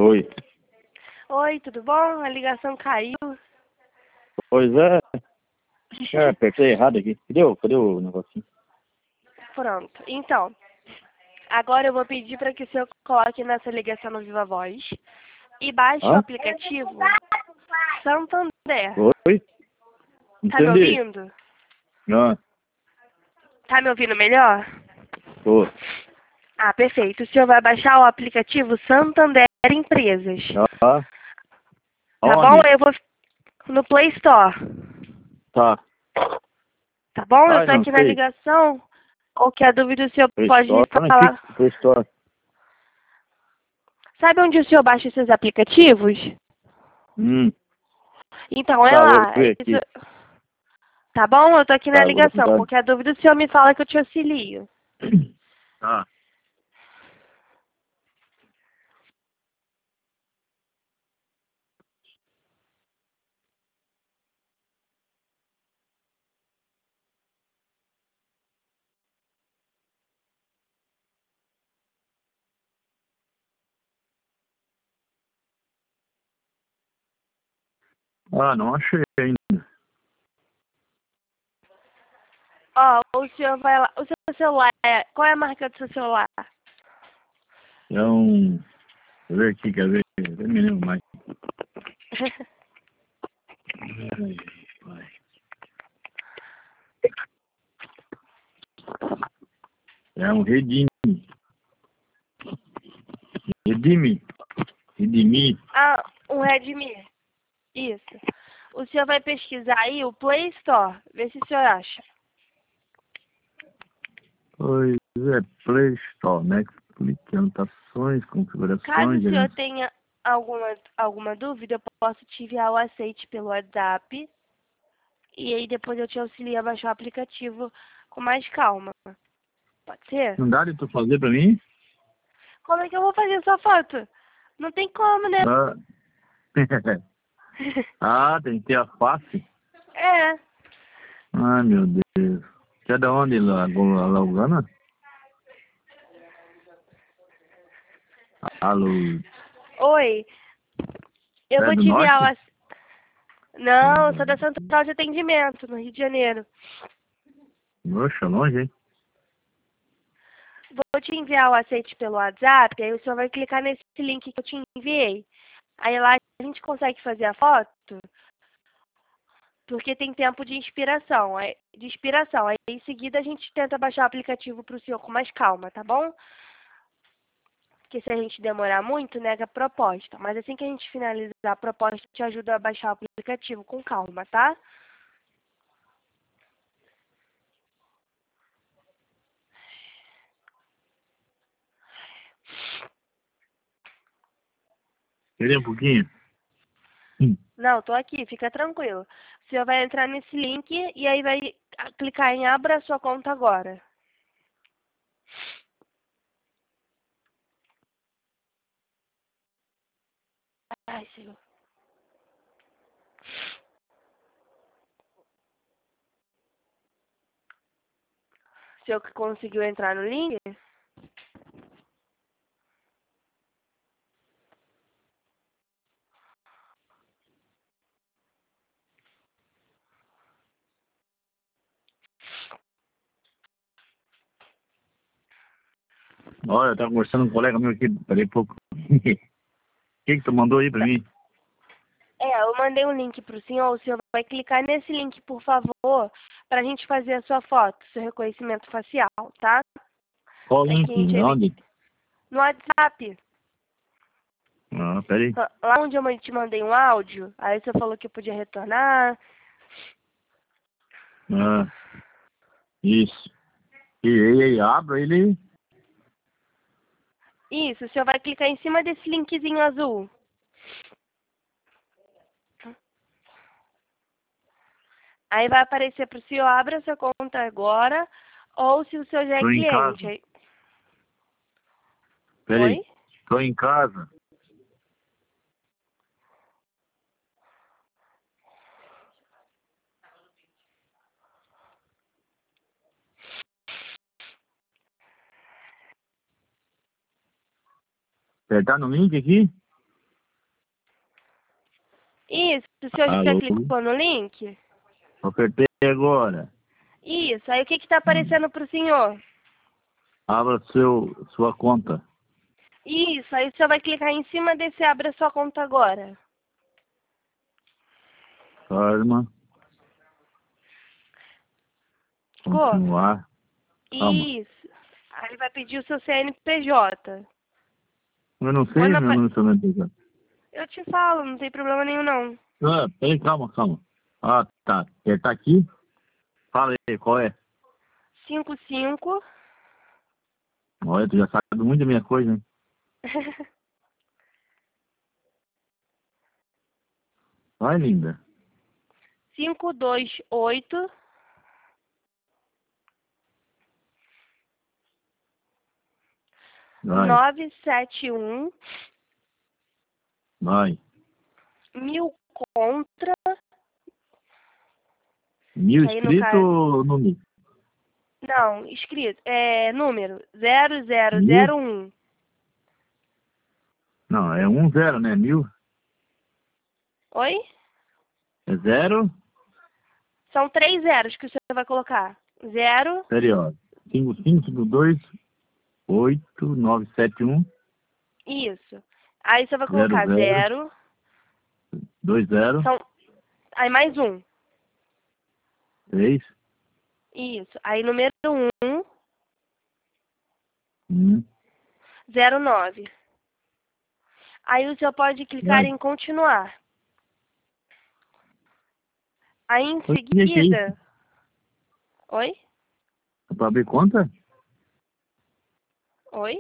Oi. Oi, tudo bom? A ligação caiu. Pois é. Apertei errado aqui. Cadê o negocinho? Pronto. Então, agora eu vou pedir para que o senhor coloque nessa ligação no Viva Voz e baixe o Hã? aplicativo Santander. Oi? Tá me Entendi. ouvindo? Não. Tá me ouvindo melhor? Tô. Ah, perfeito. O senhor vai baixar o aplicativo Santander Empresas. Tá. Tá bom? Onde? Eu vou no Play Store. Tá. Tá bom? Eu Ai, tô não aqui na sei. ligação. Qualquer dúvida o senhor Play pode Store. Mas falar. que Play Store? Sabe onde o senhor baixa esses aplicativos? Então, é Tá, vou lá. ver aqui. Tá bom? Eu tô aqui na Tá, eu vou dar ligação. vontade. Qualquer dúvida o senhor me fala que eu te auxilio. Tá. Ah, não achei ainda. Ó, o senhor vai lá. O seu celular qual é a marca do seu celular? É um... Deixa eu ver aqui, quer ver? Eu nem me lembro mais. Ai, ai. É um Redmi. Redmi. Redmi. Ah, um Redmi. Isso. O senhor vai pesquisar aí o Play Store. Vê se o senhor acha. Pois é, Play Store, Netflix, anotações, Caso configurações, o senhor tenha alguma dúvida, eu posso te enviar o aceite pelo WhatsApp. E aí depois eu te auxilio a baixar o aplicativo com mais calma. Pode ser? não dá de tu fazer pra mim? Como é que eu vou fazer sua foto? Não tem como, né? Ah, ah, tem que ter a face. É. Ai, meu Deus. Você é da onde, Laugana? Alô, Oi, eu você é vou do te enviar o norte? Não, eu sou da Central de Atendimento, no Rio de Janeiro. Oxa, longe, hein? Vou te enviar o aceite pelo WhatsApp, aí o senhor vai clicar nesse link que eu te enviei. Aí lá a gente consegue fazer a foto, porque tem tempo de inspiração. Aí em seguida a gente tenta baixar o aplicativo para o senhor com mais calma, tá bom? Porque se a gente demorar muito, nega a proposta. Mas assim que a gente finalizar a proposta, te ajuda a baixar o aplicativo com calma, tá? Queria um pouquinho? Não, tô aqui, fica tranquilo. O senhor vai entrar nesse link e aí vai clicar em abra a sua conta agora. Ai, senhor. O senhor que conseguiu entrar no link? Olha, eu tava conversando com um colega meu aqui, peraí pouco. O que tu mandou aí pra mim? Eu mandei um link pro senhor. O senhor vai clicar nesse link, por favor, pra gente fazer a sua foto, seu reconhecimento facial, tá? Qual Aí que a link? gente Onde? no WhatsApp. Ah, peraí. Lá onde eu te mandei um áudio, aí você falou que eu podia retornar. Ah, isso. E aí, abra ele. Isso, o senhor vai clicar em cima desse linkzinho azul. Aí vai aparecer pro senhor, abra sua conta agora, ou se o senhor já é Tô em cliente. casa. Oi? Peraí. Tô em casa. Apertar no link aqui? senhor já Alô? clicou no link? Apertei agora. Isso. Aí o que está aparecendo para o senhor? Abra sua conta. Isso. Aí o senhor vai clicar em cima desse abra sua conta agora. Forma. Ficou? Continuar. Calma. Isso. Aí ele vai pedir o seu CNPJ. Eu não sei Quando meu número também. Eu te falo, não tem problema nenhum não. Ah, peraí, calma. Ah, tá. Ele tá aqui? Fala aí, qual é? 55. Olha, tu já sabe muito da minha coisa, hein? Vai, linda. 528 Vai, 971 vai. 1000 contra. 1000 Aí no inscritos caso. ou número? Não, escrito. Número 1000? 0001. Não, é 10, né? 1000? Oi? É 0? São 3 zeros que o senhor vai colocar. 0. Peraí, ó. 5552 8971 Isso. Aí você vai 00 colocar 0. 20 Aí mais 1. 3 Isso. Aí número 1, 1. 09. Aí o senhor pode clicar Vai. em continuar. Aí em Oi, que é isso? seguida. Oi? É pra abrir conta? Oi?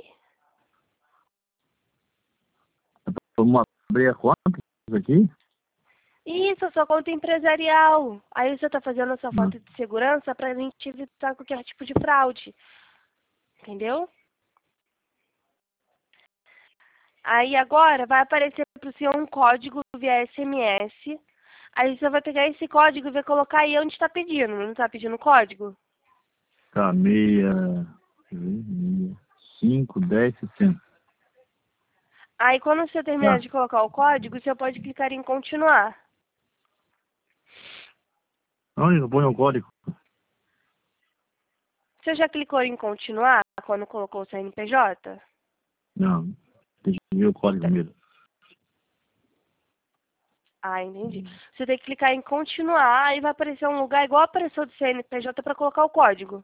Vamos abrir a conta aqui? Isso, a sua conta empresarial. Aí você está fazendo a sua Não. foto de segurança para a gente evitar qualquer tipo de fraude. Entendeu? Aí agora vai aparecer para o senhor um código via SMS. Aí você vai pegar esse código e vai colocar aí onde está pedindo. Não está pedindo código? Tá, 5, 10, 60. Aí quando você terminar Tá. de colocar o código, você pode clicar em continuar. Onde eu ponho o código? Você já clicou em continuar quando colocou o CNPJ? Não, tem que ver o código mesmo. Ah, entendi. Você tem que clicar em continuar e vai aparecer um lugar igual apareceu do CNPJ para colocar o código.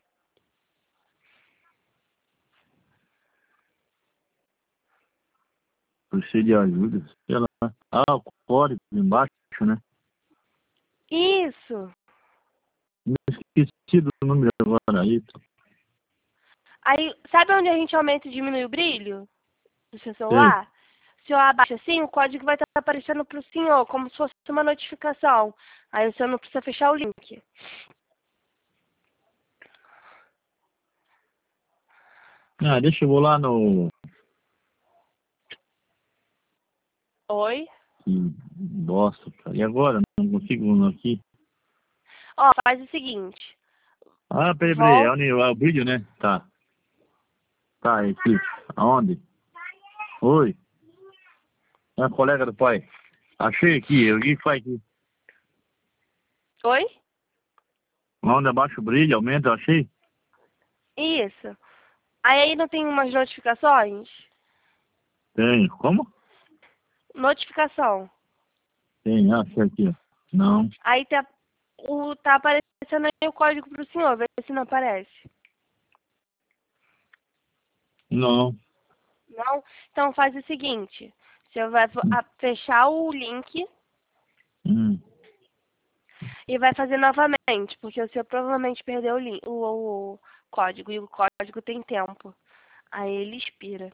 Precisa de ajuda. Sei lá. Ah, o código embaixo, né? Isso. Me esqueci do número agora aí. Aí, sabe onde a gente aumenta e diminui o brilho do seu Sei. celular? Se eu abaixo assim, o código vai estar aparecendo para o senhor, como se fosse uma notificação. Aí o senhor não precisa fechar o link. Ah, deixa eu vou lá no... Oi? Que bosta, cara. E agora? Não consigo aqui. Ó, faz o seguinte. Ah, peraí. É Volta. o vídeo, né? Tá. Tá, aqui. Aonde? Oi. É a colega do pai. Achei aqui. Eu vi que faz aqui. Oi? Onde abaixo brilha, aumenta, eu achei. Isso. Aí não tem umas notificações? Tem. Como? Notificação. Tem. Ah, achei aqui, ó. Não. Aí tá aparecendo aí o código pro senhor, vê se não aparece. Não. Não? Então faz o seguinte, você vai fechar o link Hum. e vai fazer novamente, porque o senhor provavelmente perdeu o código, e o código tem tempo. Aí ele expira.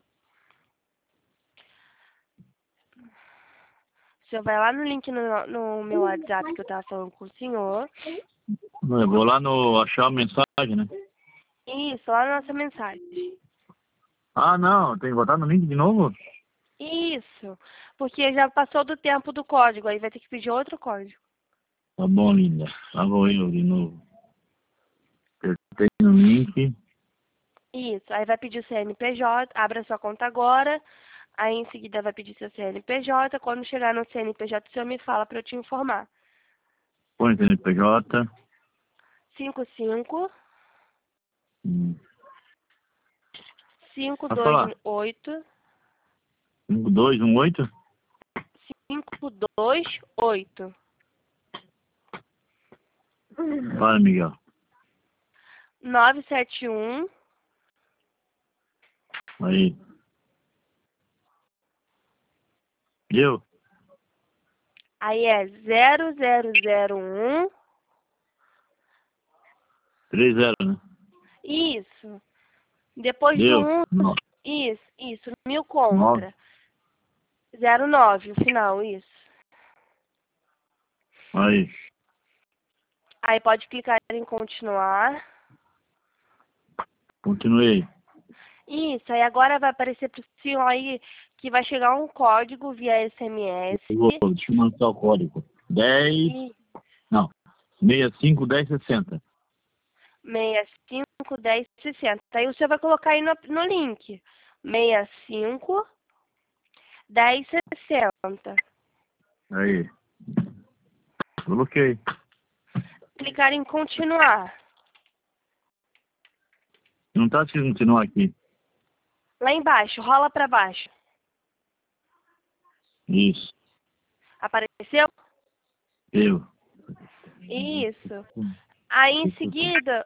O senhor vai lá no link no meu WhatsApp que eu tava falando com o senhor. Eu vou lá no achar a mensagem, né? Isso, lá na nossa mensagem. Ah, não. Tem que botar no link de novo? Isso, porque já passou do tempo do código, aí vai ter que pedir outro código. Tá bom, linda. Lá vou eu de novo. Apertei no link. Isso, aí vai pedir o CNPJ, abre a sua conta agora, Aí em seguida vai pedir seu CNPJ. Quando chegar no CNPJ, o senhor me fala para eu te informar. Põe CNPJ. 55 Pode falar. 528 5218? 528 Fala, Miguel. 971 Aí. Deu? Aí é 0001. 30, né? Isso. Depois do Deu? 1, Não. isso, 1000 contra. 09, o final, isso. Aí. Aí pode clicar em continuar. Continuei. Isso, aí agora vai aparecer pro senhor aí que vai chegar um código via SMS. Deixa eu mandar o código. 10. E Não. 65 10 60. 65 10 60. Aí o senhor vai colocar aí no link. 65 10 60. Aí. Coloquei. Clicar em continuar. Não tá escrito continuar aqui. Lá embaixo, rola para baixo. Isso. Apareceu? Deu. Isso. Aí em seguida.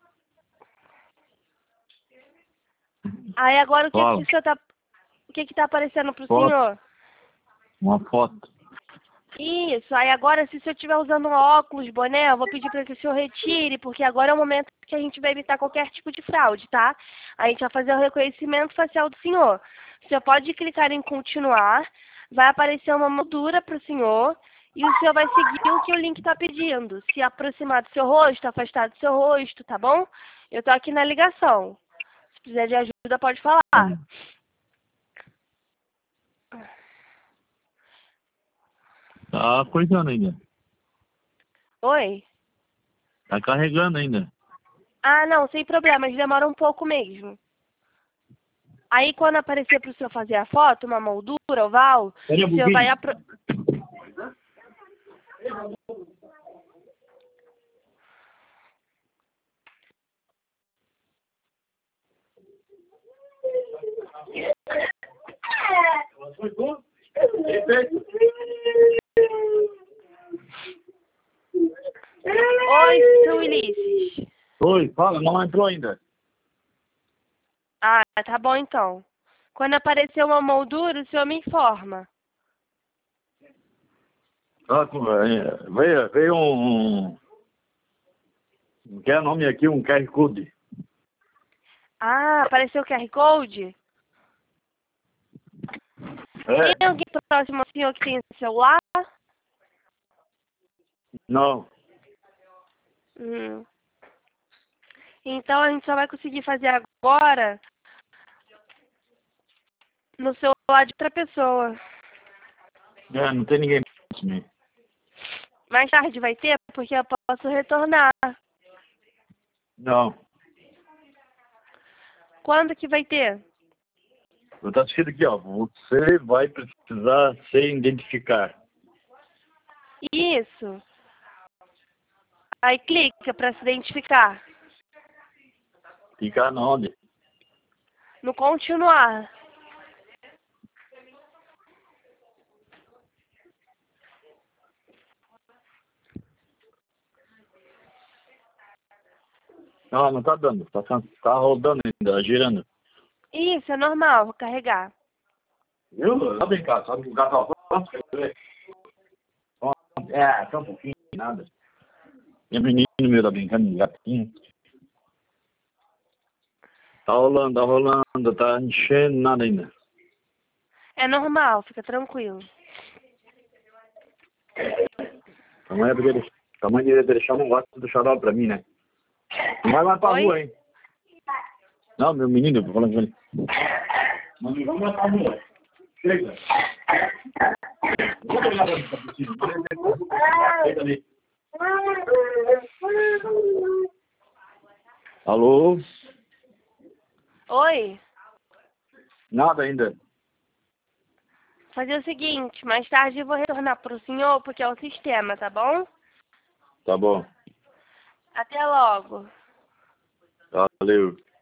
Aí agora Fala. o que que tá aparecendo pro Foto. senhor? Uma foto. Isso, aí agora se o senhor estiver usando óculos, boné, eu vou pedir para que o senhor retire, porque agora é o momento que a gente vai evitar qualquer tipo de fraude, tá? A gente vai fazer o reconhecimento facial do senhor. O senhor pode clicar em continuar, vai aparecer uma moldura para o senhor, e o senhor vai seguir o que o link está pedindo. Se aproximar do seu rosto, afastar do seu rosto, tá bom? Eu tô aqui na ligação. Se precisar de ajuda, pode falar. Tá coisando ainda. Oi? Tá carregando ainda. Ah, não, sem problemas, demora um pouco mesmo. Aí quando aparecer para o senhor fazer a foto, uma moldura oval, o senhor vai Oi, seu Ulisses. Oi, fala, não entrou ainda. Ah, tá bom então. Quando aparecer uma moldura, o senhor me informa. Ah, veio que é o nome aqui, um QR Code. Ah, apareceu o QR Code? É? Tem alguém próximo ao senhor que tem celular? Não. Então a gente só vai conseguir fazer agora no celular de outra pessoa. É, não tem ninguém próximo. Mais tarde vai ter, porque eu posso retornar. Não. Quando que vai ter? Tá escrito aqui, ó. Você vai precisar se identificar. Isso. Aí clica para se identificar. Ficar na onde? No continuar. Não, não tá dando. Tá rodando ainda, girando. Isso, é normal, vou carregar. Viu? Tá bem, cara. Sabe que o gato é, só um pouquinho, nada. E o menino meu tá brincando de gatinho. Tá rolando, tá enchendo nada ainda. É normal, fica tranquilo. A mãe devia deixar um gosto do xarope pra mim, né? Não vai mais pra Oi? rua, hein? Não, meu menino, eu tô falando com ele. Não vamos mais pra rua. Chega. Alô? Oi? Nada ainda. fazer o seguinte, mais tarde eu vou retornar para o senhor, porque é o sistema, tá bom? Tá bom. Até logo. Valeu.